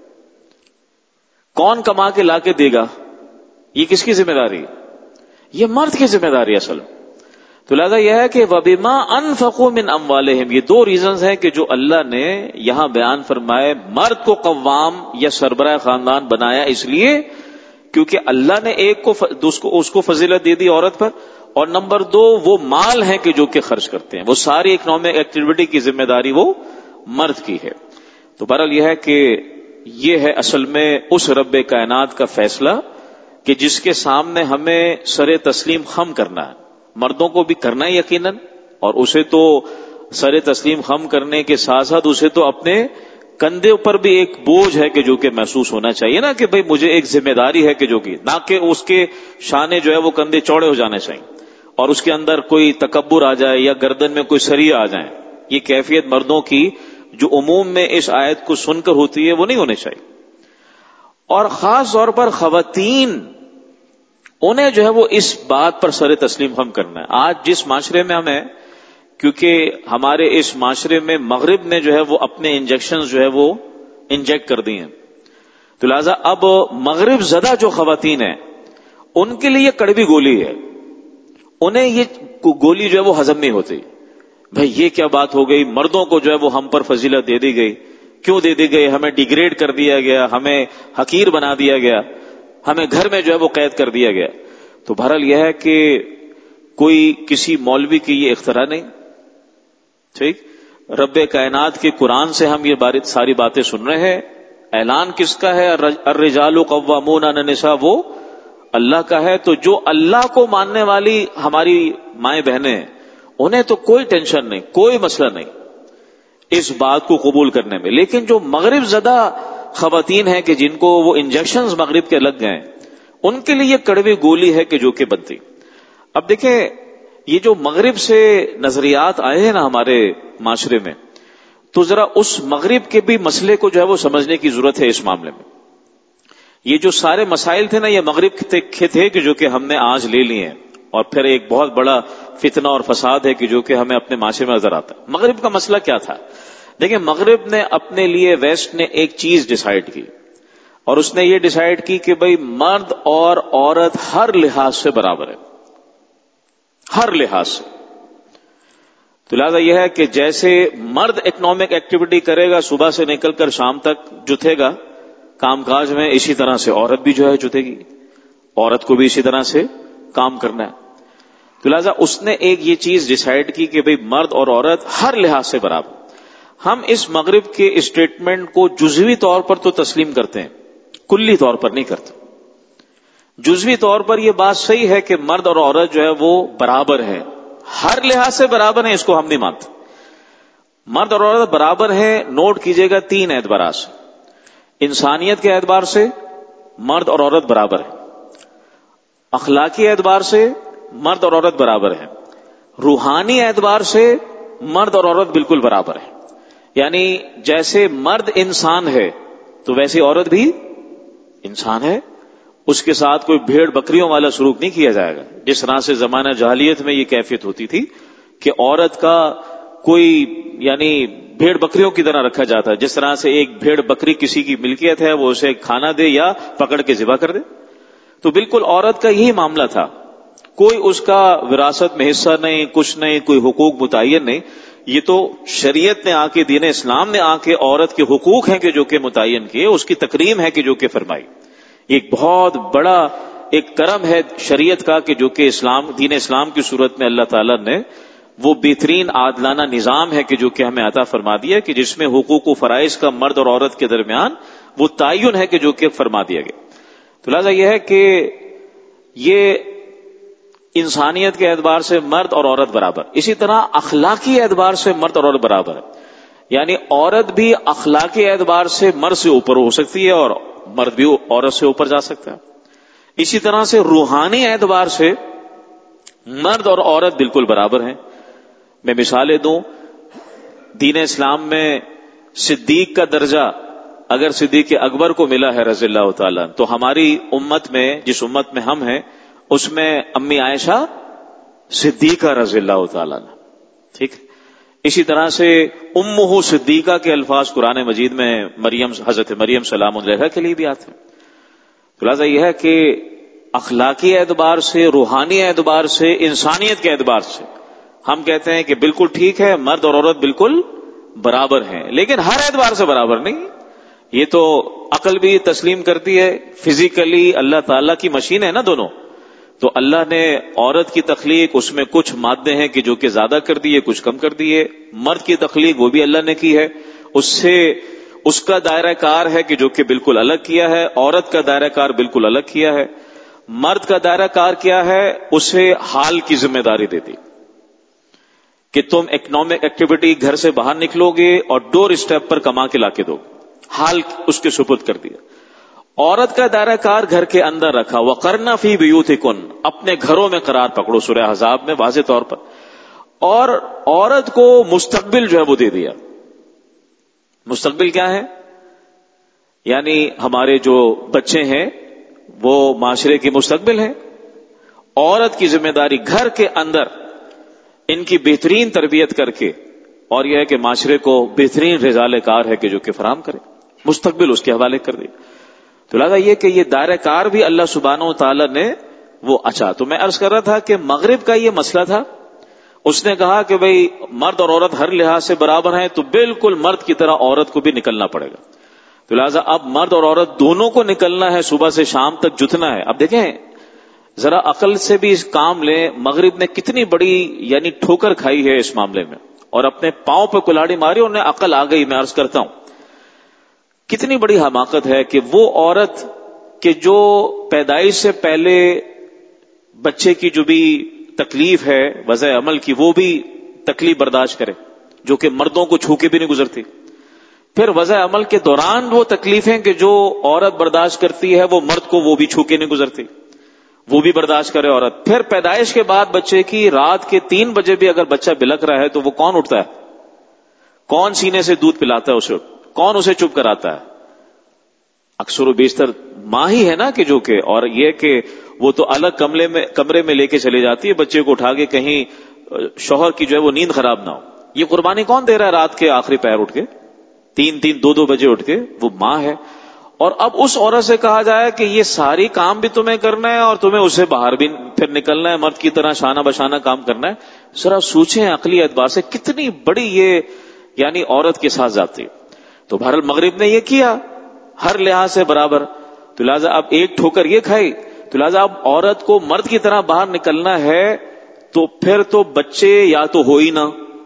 کون کما کے لا کے دے گا؟ یہ کس کی ذمہ داری ہے؟ یہ مرد کی ذمہ داری اصل. تو لہذا یہ ہے کہ وَبِمَا أَنفَقُوا مِنْ أَمْوَالِهِمْ، یہ دو ریزنز ہیں کہ جو اللہ نے یہاں بیان فرمائے مرد کو قوام یا سربراہ خاندان بنایا، اس لیے کیونکہ اللہ نے ایک کو اس کو فضیلت دے دی عورت پر، اور نمبر دو وہ مال ہیں کہ جو کہ خرچ کرتے ہیں. وہ ساری اکنامک ایکٹیویٹی کی ذمہ داری وہ مرد کی ہے. تو بہرحال یہ ہے کہ یہ ہے اصل میں اس رب کائنات کا فیصلہ کہ جس کے سامنے ہمیں سر تسلیم خم کرنا ہے. مردوں کو بھی کرنا ہے یقیناً، اور اسے تو سر تسلیم خم کرنے کے ساتھ ساتھ اسے تو اپنے کندھے پر بھی ایک بوجھ ہے کہ جو کہ محسوس ہونا چاہیے نا، کہ بھئی مجھے ایک ذمہ داری ہے کہ جو کہ نہ کہ اس کے شانے جو ہے وہ کندھے چوڑے ہو جانے چاہیے اور اس کے اندر کوئی تکبر آ جائے یا گردن میں کوئی سریہ آ جائے. یہ کیفیت مردوں کی جو عموم میں اس آیت کو سن کر ہوتی ہے وہ نہیں ہونی چاہیے. اور خاص طور پر خواتین، انہیں جو ہے وہ اس بات پر سر تسلیم خم کرنا ہے. آج جس معاشرے میں ہم ہیں، کیونکہ ہمارے اس معاشرے میں مغرب نے جو ہے وہ اپنے انجیکشن جو ہے وہ انجیکٹ کر دی ہیں، تو لہذا اب مغرب زدہ جو خواتین ہیں ان کے لیے یہ کڑوی گولی ہے. انہیں یہ گولی جو ہے وہ ہضم نہیں ہوتی. بھئی یہ کیا بات ہو گئی، مردوں کو جو ہے وہ ہم پر فضیلت دے دی گئی. کیوں دے دی گئی؟ ہمیں ڈیگریڈ کر دیا گیا، ہمیں حقیر بنا دیا گیا، ہمیں گھر میں جو ہے وہ قید کر دیا گیا. تو بہرحال یہ ہے کہ کوئی کسی مولوی کی یہ اختراع نہیں. ٹھیک، رب کائنات کے قرآن سے ہم یہ ساری باتیں سن رہے ہیں. اعلان کس کا ہے؟ الرجال قوامون علی النساء، وہ اللہ کا ہے. تو جو اللہ کو ماننے والی ہماری مائیں بہنیں ہیں انہیں تو کوئی ٹینشن نہیں، کوئی مسئلہ نہیں اس بات کو قبول کرنے میں. لیکن جو مغرب زدہ خواتین ہیں کہ جن کو وہ انجیکشنز مغرب کے لگ گئے، ان کے لیے کڑوی گولی ہے کہ جو کہ بنتی. اب دیکھیں یہ جو مغرب سے نظریات آئے ہیں نا ہمارے معاشرے میں، تو ذرا اس مغرب کے بھی مسئلے کو جو ہے وہ سمجھنے کی ضرورت ہے اس معاملے میں. یہ جو سارے مسائل تھے نا یہ مغرب کے تھے کہ جو کہ ہم نے آج لے لیے ہیں، اور پھر ایک بہت بڑا فتنہ اور فساد ہے کہ جو کہ ہمیں اپنے معاشرے میں نظر آتا ہے. مغرب کا مسئلہ کیا تھا؟ دیکھیں مغرب نے اپنے لیے، ویسٹ نے ایک چیز ڈیسائیڈ کی، اور اس نے یہ ڈیسائیڈ کی کہ بھئی مرد اور عورت ہر لحاظ سے برابر ہے، ہر لحاظ سے. تو لہذا یہ ہے کہ جیسے مرد اکنامک ایکٹیویٹی کرے گا صبح سے نکل کر شام تک جتے گا کام کاج میں، اسی طرح سے عورت بھی جو ہے جتے گی، عورت کو بھی اسی طرح سے کام کرنا ہے. تو لہذا اس نے ایک یہ چیز ڈیسائیڈ کی کہ بھئی مرد اور عورت ہر لحاظ سے برابر. ہم اس مغرب کے اسٹیٹمنٹ کو جزوی طور پر تو تسلیم کرتے ہیں، کلی طور پر نہیں کرتے. جزوی طور پر یہ بات صحیح ہے کہ مرد اور عورت جو ہے وہ برابر ہے، ہر لحاظ سے برابر ہیں، اس کو ہم نہیں مانتے. مرد اور عورت برابر ہیں، نوٹ کیجئے گا تین اعتبارات سے. انسانیت کے اعتبار سے مرد اور عورت برابر ہیں، اخلاقی اعتبار سے مرد اور عورت برابر ہیں، روحانی اعتبار سے مرد اور عورت بالکل برابر ہیں. یعنی جیسے مرد انسان ہے تو ویسے عورت بھی انسان ہے، اس کے ساتھ کوئی بھیڑ بکریوں والا سلوک نہیں کیا جائے گا. جس طرح سے زمانہ جاہلیت میں یہ کیفیت ہوتی تھی کہ عورت کا کوئی یعنی بھیڑ بکریوں کی طرح رکھا جاتا ہے، جس طرح سے ایک بھیڑ بکری کسی کی ملکیت ہے وہ اسے کھانا دے یا پکڑ کے ذبح کر دے. تو بالکل عورت کا یہی معاملہ تھا، کوئی اس کا وراثت میں حصہ نہیں، کچھ نہیں، کوئی حقوق متعین نہیں. یہ تو شریعت نے آ کے، دین اسلام نے آ کے عورت کے حقوق ہیں کہ جو کہ متعین کیے، اس کی تکریم ہے کہ جو کہ فرمائی. ایک بہت بڑا ایک کرم ہے شریعت کا کہ جو کہ اسلام، دین اسلام کی صورت میں اللہ تعالیٰ نے وہ بہترین عادلانہ نظام ہے کہ جو کہ ہمیں عطا فرما دیا، کہ جس میں حقوق و فرائض کا مرد اور عورت کے درمیان وہ تعین ہے کہ جو کہ فرما دیا گیا. تو لہذا یہ ہے کہ یہ انسانیت کے اعتبار سے مرد اور عورت برابر. اسی طرح اخلاقی اعتبار سے مرد اور عورت برابر ہے، یعنی عورت بھی اخلاقی اعتبار سے مرد سے اوپر ہو سکتی ہے اور مرد بھی عورت سے اوپر جا سکتا ہے. اسی طرح سے روحانی اعتبار سے مرد اور عورت بالکل برابر ہیں. میں مثالیں دوں، دین اسلام میں صدیق کا درجہ اگر صدیق اکبر کو ملا ہے رضی اللہ تعالیٰ، تو ہماری امت میں، جس امت میں ہم ہیں، اس میں امی عائشہ صدیقہ رضی اللہ تعالیٰ. ٹھیک، اسی طرح سے امہ صدیقہ کے الفاظ قرآن مجید میں مریم، حضرت مریم سلام علیہا کے لیے بھی آتے ہیں. تو لہٰذا یہ ہے کہ اخلاقی اعتبار سے، روحانی اعتبار سے، انسانیت کے اعتبار سے ہم کہتے ہیں کہ بالکل ٹھیک ہے، مرد اور عورت بالکل برابر ہیں، لیکن ہر اعتبار سے برابر نہیں. یہ تو عقل بھی تسلیم کرتی ہے، فزیکلی اللہ تعالیٰ کی مشین ہے نا دونوں، تو اللہ نے عورت کی تخلیق اس میں کچھ مادے ہیں کہ جو کہ زیادہ کر دیے، کچھ کم کر دیے. مرد کی تخلیق وہ بھی اللہ نے کی ہے، اس سے اس کا دائرہ کار ہے کہ جو کہ بالکل الگ کیا ہے. عورت کا دائرہ کار بالکل الگ کیا ہے. مرد کا دائرہ کار کیا ہے؟ اسے حال کی ذمہ داری دے دی کہ تم اکنامک ایکٹیویٹی گھر سے باہر نکلو گے اور ڈور اسٹیپ پر کما کے لا کے دو گے. حال اس کے سپرد کر دیا. عورت کا دائرہ کار گھر کے اندر رکھا. وَقَرْنَ فِي بِيُوتِكُنَّ، اپنے گھروں میں قرار پکڑو، سورہ احزاب میں واضح طور پر. اور عورت کو مستقبل جو ہے وہ دے دیا. مستقبل کیا ہے؟ یعنی ہمارے جو بچے ہیں وہ معاشرے کی مستقبل ہے. عورت کی ذمہ داری گھر کے اندر ان کی بہترین تربیت کر کے، اور یہ ہے کہ معاشرے کو بہترین رضالہ کار ہے کہ جو کہ فراہم کرے. مستقبل اس کے حوالے کر دیا. تو لہذا یہ کہ یہ دائرہ کار بھی اللہ سبحانہ و تعالی نے وہ اچھا. تو میں عرض کر رہا تھا کہ مغرب کا یہ مسئلہ تھا. اس نے کہا کہ بھئی مرد اور عورت ہر لحاظ سے برابر ہیں، تو بالکل مرد کی طرح عورت کو بھی نکلنا پڑے گا. تو لہذا اب مرد اور عورت دونوں کو نکلنا ہے، صبح سے شام تک جتنا ہے. اب دیکھیں ذرا عقل سے بھی اس کام لیں. مغرب نے کتنی بڑی یعنی ٹھوکر کھائی ہے اس معاملے میں، اور اپنے پاؤں پہ کلاڑی ماری، انہیں عقل آ گئی. میں عرض کرتا ہوں کتنی بڑی حماقت ہے کہ وہ عورت کہ جو پیدائش سے پہلے بچے کی جو بھی تکلیف ہے وضع عمل کی، وہ بھی تکلیف برداشت کرے جو کہ مردوں کو چھو کے بھی نہیں گزرتی. پھر وضع عمل کے دوران وہ تکلیفیں کہ جو عورت برداشت کرتی ہے وہ مرد کو وہ بھی چھو کے نہیں گزرتی، وہ بھی برداشت کرے عورت. پھر پیدائش کے بعد بچے کی رات کے تین بجے بھی اگر بچہ بلک رہا ہے تو وہ کون اٹھتا ہے؟ کون سینے سے دودھ پلاتا ہے اسے؟ کون اسے چپ کراتا ہے؟ اکثر و بیشتر ماں ہی ہے نا کہ جو کہ. اور یہ کہ وہ تو الگ کمرے میں کمرے میں لے کے چلے جاتی ہے بچے کو اٹھا کے، کہیں شوہر کی جو ہے وہ نیند خراب نہ ہو. یہ قربانی کون دے رہا ہے رات کے آخری پہر اٹھ کے، تین تین دو دو بجے اٹھ کے؟ وہ ماں ہے. اور اب اس عورت سے کہا جائے کہ یہ ساری کام بھی تمہیں کرنا ہے اور تمہیں اسے باہر بھی پھر نکلنا ہے، مرد کی طرح شانہ بشانہ کام کرنا ہے. ذرا سوچیں عقلی اعتبار سے کتنی بڑی یہ یعنی عورت کے ساتھ جاتی. تو بہرحال مغرب نے یہ کیا ہر لحاظ سے برابر. تو لہٰذا اب ایک ٹھوکر یہ کھائی. تو لہٰذا اب عورت کو مرد کی طرح باہر نکلنا ہے تو پھر تو بچے یا تو ہو ہی نہ.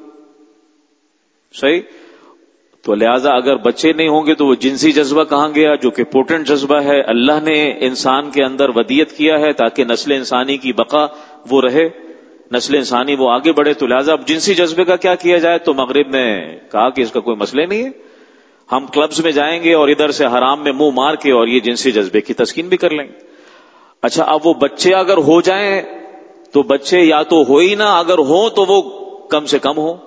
صحیح. تو لہٰذا اگر بچے نہیں ہوں گے تو وہ جنسی جذبہ کہاں گیا جو کہ پوٹنٹ جذبہ ہے، اللہ نے انسان کے اندر ودیت کیا ہے تاکہ نسل انسانی کی بقا وہ رہے، نسل انسانی وہ آگے بڑھے. تو لہٰذا اب جنسی جذبے کا کیا کیا جائے؟ تو مغرب نے کہا کہ اس کا کوئی مسئلہ نہیں ہے، ہم کلبز میں جائیں گے اور ادھر سے حرام میں منہ مار کے اور یہ جنسی جذبے کی تسکین بھی کر لیں گے. اچھا اب وہ بچے اگر ہو جائیں تو بچے یا تو ہو ہی نہ، اگر ہوں تو وہ کم سے کم ہوں.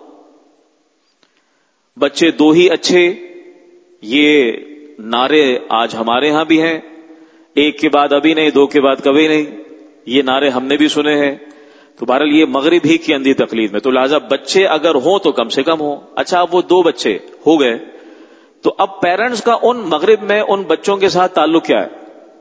بچے دو ہی اچھے، یہ نعرے آج ہمارے ہاں بھی ہیں. ایک کے بعد ابھی نہیں، دو کے بعد کبھی نہیں، یہ نعرے ہم نے بھی سنے ہیں. تو بہرحال یہ مغرب ہی کی اندھی تقلید میں. تو لہذا بچے اگر ہوں تو کم سے کم ہوں. اچھا اب وہ دو بچے ہو گئے تو اب پیرنٹس کا ان مغرب میں ان بچوں کے ساتھ تعلق کیا ہے؟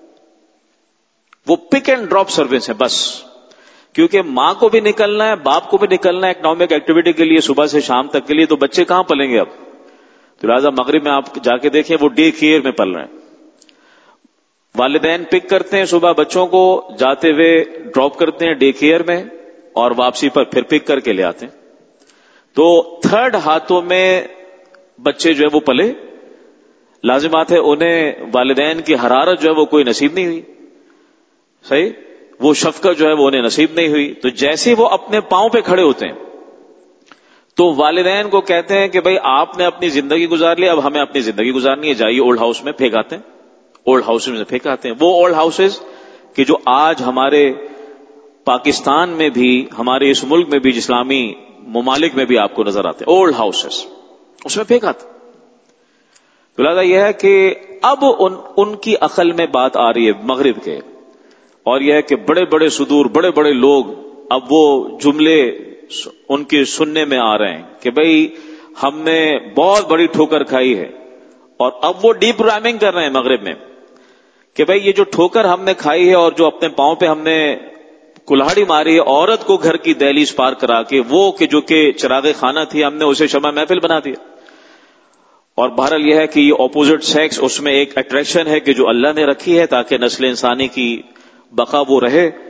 وہ پک اینڈ ڈراپ سروس ہے بس. کیونکہ ماں کو بھی نکلنا ہے، باپ کو بھی نکلنا ہے اکنامک ایکٹیویٹی کے لیے صبح سے شام تک کے لیے. تو بچے کہاں پلیں گے اب؟ تو لہٰذا مغرب میں آپ جا کے دیکھیں وہ ڈے کیئر میں پل رہے ہیں. والدین پک کرتے ہیں صبح بچوں کو، جاتے ہوئے ڈراپ کرتے ہیں ڈے کیئر میں اور واپسی پر پھر پک کر کے لے آتے ہیں. تو تھرڈ ہاتھوں میں بچے جو ہے وہ پلے. لازمات ہے انہیں والدین کی حرارت جو ہے وہ کوئی نصیب نہیں ہوئی. صحیح. وہ شفقت جو ہے وہ انہیں نصیب نہیں ہوئی. تو جیسے وہ اپنے پاؤں پہ کھڑے ہوتے ہیں تو والدین کو کہتے ہیں کہ بھئی آپ نے اپنی زندگی گزار لی، اب ہمیں اپنی زندگی گزارنی ہے، جائیے اولڈ ہاؤس میں. پھینک آتے ہیں اولڈ ہاؤس میں پھینک آتے ہیں. وہ اولڈ ہاؤسز کہ جو آج ہمارے پاکستان میں بھی، ہمارے اس ملک میں بھی، اسلامی ممالک میں بھی آپ کو نظر آتے ہیں اولڈ ہاؤسز، اس میں پھینک آتے. تو لہٰذا یہ ہے کہ اب ان ان کی عقل میں بات آ رہی ہے مغرب کے، اور یہ ہے کہ بڑے بڑے صدور، بڑے بڑے لوگ اب وہ جملے ان کے سننے میں آ رہے ہیں کہ بھئی ہم نے بہت بڑی ٹھوکر کھائی ہے. اور اب وہ ڈی پروگرامنگ کر رہے ہیں مغرب میں کہ بھئی یہ جو ٹھوکر ہم نے کھائی ہے اور جو اپنے پاؤں پہ ہم نے کلہاڑی ماری ہے عورت کو گھر کی دہلیز پار کرا کے، وہ کہ جو کہ چراغ خانہ تھی ہم نے اسے شمع محفل بنا دیا. اور بہرحال یہ ہے کہ یہ اپوزٹ سیکس اس میں ایک اٹریکشن ہے کہ جو اللہ نے رکھی ہے تاکہ نسل انسانی کی بقا وہ رہے.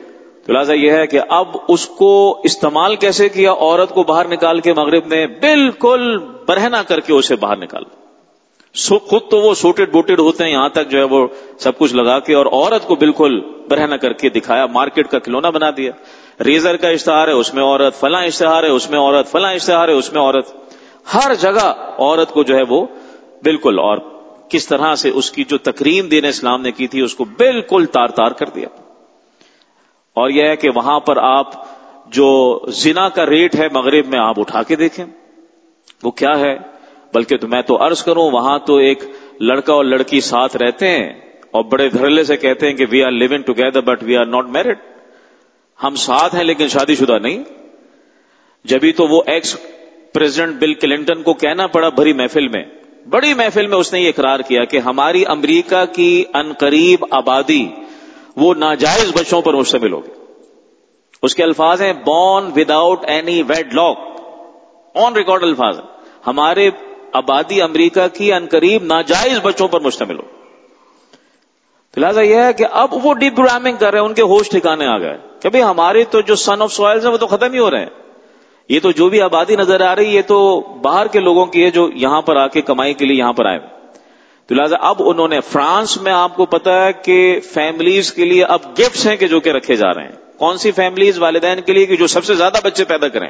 تو لہٰذا یہ ہے کہ اب اس کو استعمال کیسے کیا؟ عورت کو باہر نکال کے مغرب میں بالکل برہنہ کر کے اسے باہر نکال. خود تو وہ سوٹڈ بوٹڈ ہوتے ہیں یہاں تک جو ہے وہ سب کچھ لگا کے، اور عورت کو بالکل برہنہ کر کے دکھایا، مارکیٹ کا کھلونا بنا دیا. ریزر کا اشتہار ہے اس میں عورت، فلاں اشتہار ہے اس میں عورت، فلاں اشتہار ہے اس میں عورت، ہر جگہ عورت کو جو ہے وہ بالکل، اور کس طرح سے اس کی جو تکریم دین اسلام نے کی تھی اس کو بالکل تار تار کر دیا. اور یہ ہے کہ وہاں پر آپ جو زنا کا ریٹ ہے مغرب میں آپ اٹھا کے دیکھیں وہ کیا ہے. بلکہ تو میں تو عرض کروں وہاں تو ایک لڑکا اور لڑکی ساتھ رہتے ہیں اور بڑے دھڑلے سے کہتے ہیں کہ we are living together but we are not married, ہم ساتھ ہیں لیکن شادی شدہ نہیں. جبھی تو وہ ایکس پریزیڈنٹ بل کلنٹن کو کہنا پڑا بڑی محفل میں، بڑی محفل میں اس نے یہ اقرار کیا کہ ہماری امریکہ کی عنقریب آبادی وہ ناجائز بچوں پر مشتمل ہوگی. اس کے الفاظ ہیں born without any wedlock, on record الفاظ ہیں، ہمارے آبادی امریکہ کی عنقریب ناجائز بچوں پر مشتمل ہو. تو لہٰذا یہ ہے کہ اب وہ ڈی پروگرامنگ کر رہے ہیں، ان کے ہوش ٹھکانے آ گئے کہ بھئی ہمارے تو جو سن آف سوائلز ہیں وہ تو ختم ہی ہو رہے ہیں. یہ تو جو بھی آبادی نظر آ رہی ہے یہ تو باہر کے لوگوں کی ہے جو یہاں پر آ کے کمائی کے لیے یہاں پر آئے. تو لہٰذا اب انہوں نے فرانس میں آپ کو پتا ہے کہ فیملیز کے لیے اب گفٹس ہیں کہ جو کہ رکھے جا رہے ہیں. کون سی فیملیز؟ والدین کے لیے کہ جو سب سے زیادہ بچے پیدا کریں،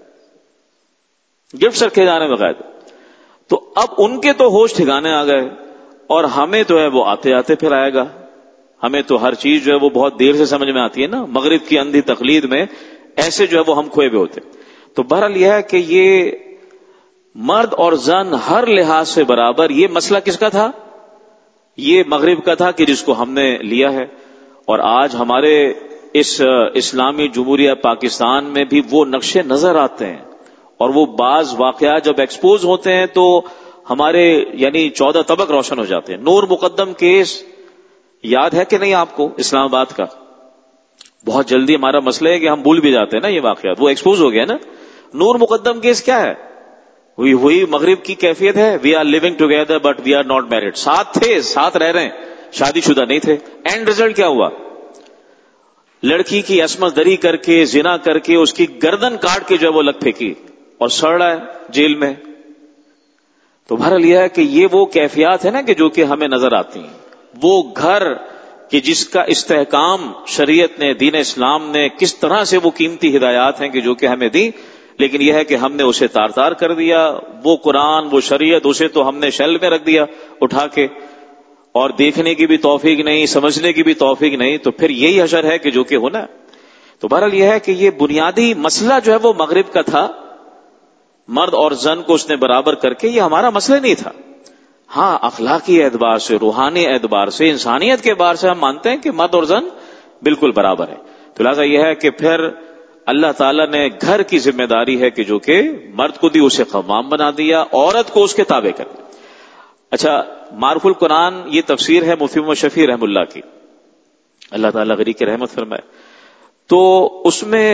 گفٹس رکھے جا رہے ہیں باقاعدہ. تو اب ان کے تو ہوش ٹھکانے آ گئے اور ہمیں تو ہے وہ آتے آتے پھر آئے گا. ہمیں تو ہر چیز جو ہے وہ بہت دیر سے سمجھ میں آتی ہے نا، مغرب کی اندھی تقلید میں ایسے جو ہے وہ ہم کھوئے ہوئے ہوتے. تو بہرحال یہ ہے کہ یہ مرد اور زن ہر لحاظ سے برابر. یہ مسئلہ کس کا تھا؟ یہ مغرب کا تھا کہ جس کو ہم نے لیا ہے. اور آج ہمارے اس اسلامی جمہوریہ پاکستان میں بھی وہ نقشے نظر آتے ہیں، اور وہ بعض واقعات جب ایکسپوز ہوتے ہیں تو ہمارے یعنی چودہ طبق روشن ہو جاتے ہیں. نور مقدم کیس یاد ہے کہ نہیں آپ کو اسلام آباد کا؟ بہت جلدی ہمارا مسئلہ ہے کہ ہم بھول بھی جاتے ہیں نا یہ واقعات، وہ ایکسپوز ہو گیا نا. نور مقدم کیس کیا ہے؟ وہی وہی مغرب کی کیفیت ہے، we are living together but we are not married. ساتھ تھے، ساتھ رہ رہے ہیں، شادی شدہ نہیں تھے. اینڈ ریزلٹ کیا ہوا؟ لڑکی کی عصمت دری کر کے، زنا کر کے، اس کی گردن کاٹ کے جو ہے وہ لگ پھینکی اور سڑ رہا ہے جیل میں. تو بہرحال یہ ہے کہ یہ وہ کیفیات ہے نا کہ جو کہ ہمیں نظر آتی ہیں. وہ گھر کہ جس کا استحکام شریعت نے، دین اسلام نے کس طرح سے وہ قیمتی ہدایات ہیں کہ جو کہ ہمیں دی، لیکن یہ ہے کہ ہم نے اسے تار تار کر دیا. وہ قرآن، وہ شریعت، اسے تو ہم نے شیلف میں رکھ دیا اٹھا کے، اور دیکھنے کی بھی توفیق نہیں، سمجھنے کی بھی توفیق نہیں. تو پھر یہی حشر ہے کہ جو کہ ہونا. تو بہرحال یہ ہے کہ یہ بنیادی مسئلہ جو ہے وہ مغرب کا تھا. مرد اور زن کو اس نے برابر کر کے، یہ ہمارا مسئلہ نہیں تھا. ہاں اخلاقی اعتبار سے، روحانی اعتبار سے، انسانیت کے اعتبار سے ہم مانتے ہیں کہ مرد اور زن بالکل برابر ہے. تو لہٰذا یہ ہے کہ پھر اللہ تعالیٰ نے گھر کی ذمہ داری ہے کہ جو کہ مرد کو دی اسے قوام بنا دیا، عورت کو اس کے تابع کر دیا. اچھا، معرف القرآن یہ تفسیر ہے مفتی محمد شفیع رحم اللہ کی، اللہ تعالیٰ غریق رحمت فرمائے. تو اس میں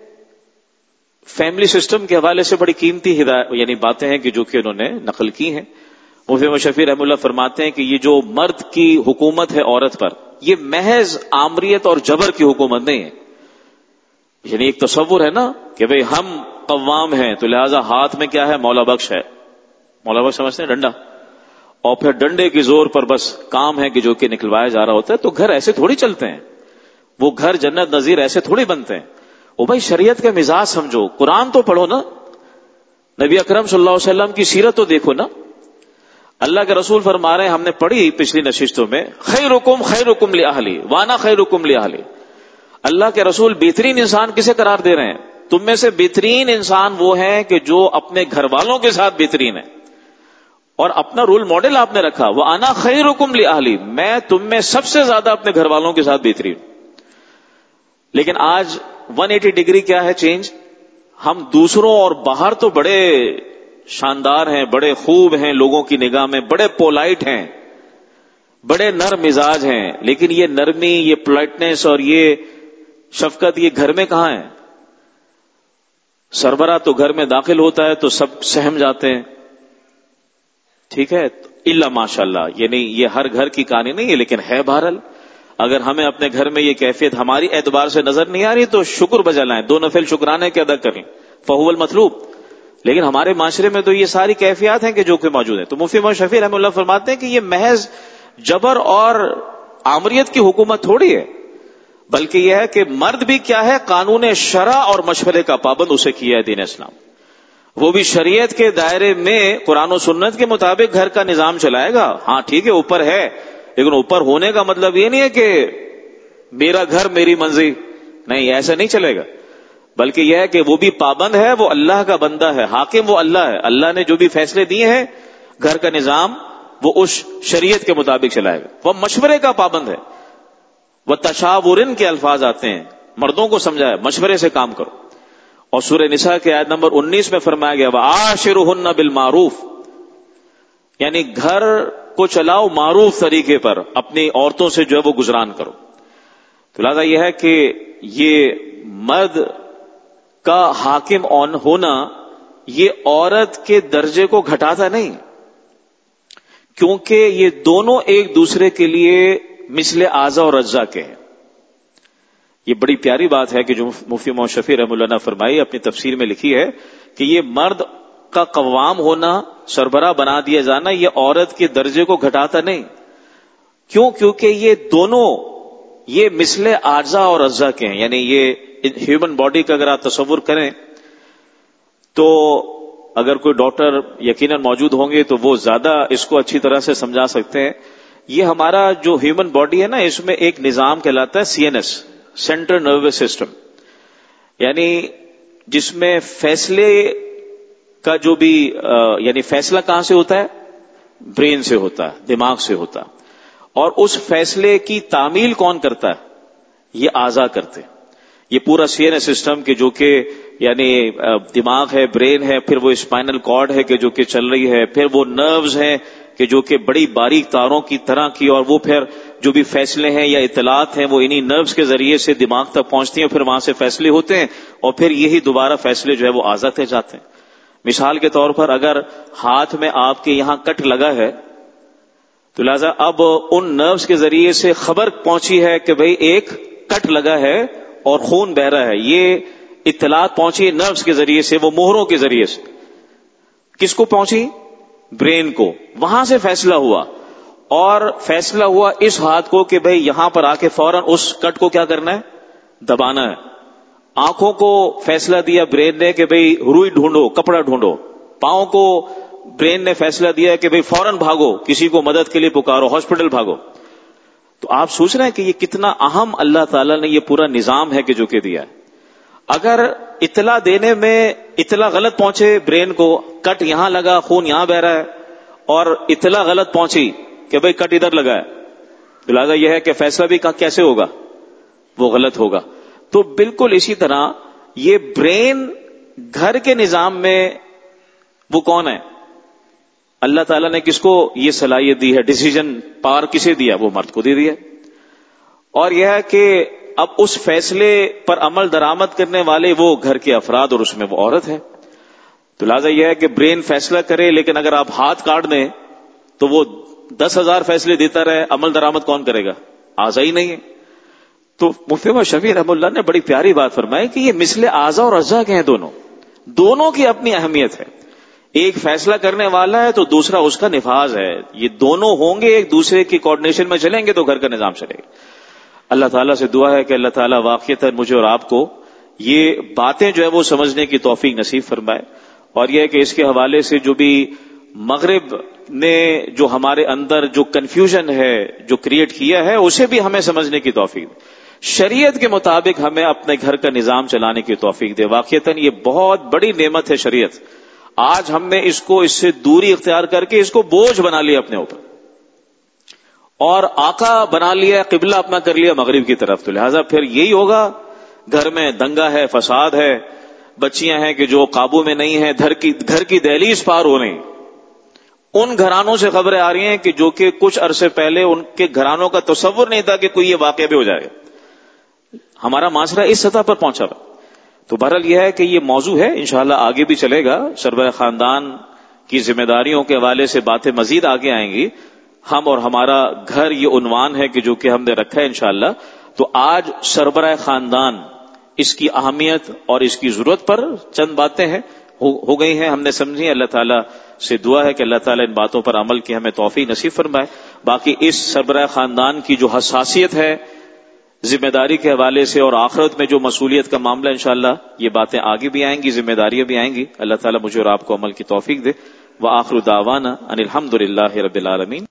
فیملی سسٹم کے حوالے سے بڑی قیمتی ہدایت یعنی باتیں ہیں کہ جو کہ انہوں نے نقل کی ہیں. مفتی محمد شفیع رحم اللہ فرماتے ہیں کہ یہ جو مرد کی حکومت ہے عورت پر، یہ محض آمریت اور جبر کی حکومت نہیں ہے. یعنی ایک تصور ہے نا کہ بھئی ہم قوام ہیں تو لہذا ہاتھ میں کیا ہے؟ مولا بخش ہے. مولا بخش سمجھتے ہیں؟ ڈنڈا. اور پھر ڈنڈے کے زور پر بس کام ہے کہ جو کہ نکلوایا جا رہا ہوتا ہے. تو گھر ایسے تھوڑی چلتے ہیں، وہ گھر جنت نظیر ایسے تھوڑی بنتے ہیں. او بھائی شریعت کا مزاج سمجھو، قرآن تو پڑھو نا، نبی اکرم صلی اللہ علیہ وسلم کی سیرت تو دیکھو نا. اللہ کے رسول فرما رہے ہیں، ہم نے پڑھی پچھلی نشستوں میں، خیرکم خیرکم لأہلی وانا خیرکم لأہلی. اللہ کے رسول بہترین انسان کسے قرار دے رہے ہیں؟ تم میں سے بہترین انسان وہ ہے کہ جو اپنے گھر والوں کے ساتھ بہترین ہے. اور اپنا رول ماڈل آپ نے رکھا، وَأَنَا خَيْرُكُمْ لِأَهْلِي، میں تم میں سب سے زیادہ اپنے گھر والوں کے ساتھ بہترین. لیکن آج ایک سو اسی ڈگری کیا ہے چینج؟ ہم دوسروں اور باہر تو بڑے شاندار ہیں، بڑے خوب ہیں، لوگوں کی نگاہ میں بڑے پولائٹ ہیں، بڑے نرم مزاج ہیں، لیکن یہ نرمی، یہ پولائٹنس اور یہ شفقت یہ گھر میں کہاں ہے؟ سربراہ تو گھر میں داخل ہوتا ہے تو سب سہم جاتے ہیں، ٹھیک ہے، الا ماشاء اللہ. یعنی یہ ہر گھر کی کہانی نہیں ہے لیکن ہے. بہرحال اگر ہمیں اپنے گھر میں یہ کیفیت ہماری اعتبار سے نظر نہیں آ رہی تو شکر بجا لائیں، دو نفل شکرانے کے ادا کریں، فہو المطلوب. لیکن ہمارے معاشرے میں تو یہ ساری کیفیات ہیں کہ جو کہ موجود ہیں. تو مفتی محمد شفیع رحمۃ اللہ فرماتے ہیں کہ یہ محض جبر اور آمریت کی حکومت تھوڑی ہے، بلکہ یہ ہے کہ مرد بھی کیا ہے، قانون شرع اور مشورے کا پابند اسے کیا ہے دین اسلام. وہ بھی شریعت کے دائرے میں قرآن و سنت کے مطابق گھر کا نظام چلائے گا. ہاں ٹھیک ہے اوپر ہے، لیکن اوپر ہونے کا مطلب یہ نہیں ہے کہ میرا گھر میری منزل، نہیں، ایسا نہیں چلے گا. بلکہ یہ ہے کہ وہ بھی پابند ہے، وہ اللہ کا بندہ ہے، حاکم وہ اللہ ہے. اللہ نے جو بھی فیصلے دیے ہیں گھر کا نظام وہ اس شریعت کے مطابق چلائے گا. وہ مشورے کا پابند ہے. وہ تشاورن کے الفاظ آتے ہیں، مردوں کو سمجھایا مشورے سے کام کرو. اور سورہ نساء کے آیت نمبر انیس میں فرمایا گیا وَعَاشِرُهُنَّ بِالْمَعْرُوفِ، یعنی گھر کو چلاؤ معروف طریقے پر، اپنی عورتوں سے جو ہے وہ گزران کرو. تو لہذا یہ ہے کہ یہ مرد کا حاکم ہونا یہ عورت کے درجے کو گھٹاتا نہیں، کیونکہ یہ دونوں ایک دوسرے کے لیے مثل اعضاء اور اجزاء کے ہیں. یہ بڑی پیاری بات ہے کہ جو مفتی محمد شفیع رحمۃ اللہ نے فرمائی، اپنی تفسیر میں لکھی ہے کہ یہ مرد کا قوام ہونا، سربراہ بنا دیا جانا، یہ عورت کے درجے کو گھٹاتا نہیں. کیوں؟ کیونکہ یہ دونوں یہ مثل اعضاء اور اجزاء کے ہیں. یعنی یہ ہیومن باڈی کا اگر آپ تصور کریں تو اگر کوئی ڈاکٹر یقیناً موجود ہوں گے تو وہ زیادہ اس کو اچھی طرح سے سمجھا سکتے ہیں. یہ ہمارا جو ہیومن باڈی ہے نا، اس میں ایک نظام کہلاتا ہے C N S, central nervous system, یعنی جس میں فیصلے کا جو بھی یعنی فیصلہ کہاں سے ہوتا ہے؟ برین سے ہوتا ہے، دماغ سے ہوتا ہے. اور اس فیصلے کی تعمیل کون کرتا ہے؟ یہ اعضاء کرتے. یہ پورا سی این ایس سسٹم کہ جو کہ یعنی دماغ ہے، برین ہے، پھر وہ اسپائنل کارڈ ہے کہ جو کہ چل رہی ہے، پھر وہ نروز ہیں کہ جو کہ بڑی باریک تاروں کی طرح کی، اور وہ پھر جو بھی فیصلے ہیں یا اطلاعات ہیں وہ انہی نروز کے ذریعے سے دماغ تک پہنچتی ہیں، پھر وہاں سے فیصلے ہوتے ہیں، اور پھر یہی دوبارہ فیصلے جو ہے وہ اعضاء تک جاتے ہیں. مثال کے طور پر اگر ہاتھ میں آپ کے یہاں کٹ لگا ہے تو لہذا اب ان نروز کے ذریعے سے خبر پہنچی ہے کہ بھئی ایک کٹ لگا ہے اور خون بہ رہا ہے. یہ اطلاعات پہنچی نروز کے ذریعے سے، وہ مہروں کے ذریعے سے. کس کو پہنچی؟ برین کو. وہاں سے فیصلہ ہوا، اور فیصلہ ہوا اس ہاتھ کو کہ بھئی یہاں پر آ کے فوراً اس کٹ کو کیا کرنا ہے؟ دبانا ہے. آنکھوں کو فیصلہ دیا برین نے کہ بھئی روئی ڈھونڈو، کپڑا ڈھونڈو. پاؤں کو برین نے فیصلہ دیا کہ بھئی فوراً بھاگو، کسی کو مدد کے لیے پکارو، ہاسپٹل بھاگو. تو آپ سوچ رہے ہیں کہ یہ کتنا اہم اللہ تعالیٰ نے یہ پورا نظام ہے کہ جو کہ دیا ہے. اگر اطلاع دینے میں اطلاع غلط پہنچے برین کو، کٹ یہاں لگا، خون یہاں بہ رہا ہے، اور اطلاع غلط پہنچی کہ بھئی کٹ ادھر لگا ہے، تو لہٰذا یہ ہے کہ فیصلہ بھی کیسے ہوگا؟ وہ غلط ہوگا. تو بالکل اسی طرح یہ برین گھر کے نظام میں وہ کون ہے؟ اللہ تعالیٰ نے کس کو یہ صلاحیت دی ہے؟ ڈیسیژن پاور کسے دیا؟ وہ مرد کو دے دیا. اور یہ ہے کہ اب اس فیصلے پر عمل درآمد کرنے والے وہ گھر کے افراد، اور اس میں وہ عورت ہے. تو لہٰذا یہ ہے کہ برین فیصلہ کرے، لیکن اگر آپ ہاتھ کاٹ دیں تو وہ دس ہزار فیصلے دیتا رہے، عمل درآمد کون کرے گا؟ اعضاء ہی نہیں ہے. تو مفتی محمد شفیع رحمۃ اللہ نے بڑی پیاری بات فرمائی کہ یہ مثل اعضاء اور اجزاء کے ہیں، دونوں دونوں کی اپنی اہمیت ہے. ایک فیصلہ کرنے والا ہے تو دوسرا اس کا نفاذ ہے. یہ دونوں ہوں گے، ایک دوسرے کی کوآرڈینیشن میں چلیں گے تو گھر کا نظام چلے گا. اللہ تعالیٰ سے دعا ہے کہ اللہ تعالیٰ واقعتاً مجھے اور آپ کو یہ باتیں جو ہے وہ سمجھنے کی توفیق نصیب فرمائے. اور یہ ہے کہ اس کے حوالے سے جو بھی مغرب نے جو ہمارے اندر جو کنفیوژن ہے جو کریٹ کیا ہے، اسے بھی ہمیں سمجھنے کی توفیق دے. شریعت کے مطابق ہمیں اپنے گھر کا نظام چلانے کی توفیق دے. واقعتاً یہ بہت بڑی نعمت ہے شریعت. آج ہم نے اس کو اس سے دوری اختیار کر کے اس کو بوجھ بنا لیا اپنے اوپر، اور آقا بنا لیا، قبلہ اپنا کر لیا مغرب کی طرف. تو لہٰذا پھر یہی ہوگا، گھر میں دنگا ہے، فساد ہے، بچیاں ہیں کہ جو قابو میں نہیں ہیں، گھر کی گھر کی دہلیز پار ہو رہی. ان گھرانوں سے خبریں آ رہی ہیں کہ جو کہ کچھ عرصے پہلے ان کے گھرانوں کا تصور نہیں تھا کہ کوئی یہ واقعہ بھی ہو جائے گا. ہمارا معاشرہ اس سطح پر پہنچا تھا. تو بہرحال یہ ہے کہ یہ موضوع ہے، انشاءاللہ آگے بھی چلے گا. سربراہ خاندان کی ذمہ داریوں کے حوالے سے باتیں مزید آگے آئیں گی. ہم اور ہمارا گھر یہ عنوان ہے کہ جو کہ ہم نے رکھا ہے انشاءاللہ. تو آج سربراہ خاندان، اس کی اہمیت اور اس کی ضرورت پر چند باتیں ہیں ہو گئی ہیں، ہم نے سمجھی. اللہ تعالیٰ سے دعا ہے کہ اللہ تعالیٰ ان باتوں پر عمل کی ہمیں توفیق نصیب فرمائے. باقی اس سربراہ خاندان کی جو حساسیت ہے ذمہ داری کے حوالے سے اور آخرت میں جو مسئولیت کا معاملہ، انشاءاللہ یہ باتیں آگے بھی آئیں گی، ذمہ داریاں بھی آئیں گی. اللہ تعالیٰ مجھے اور آپ کو عمل کی توفیق دے. وآخر دعوانا ان الحمد للہ رب العالمین.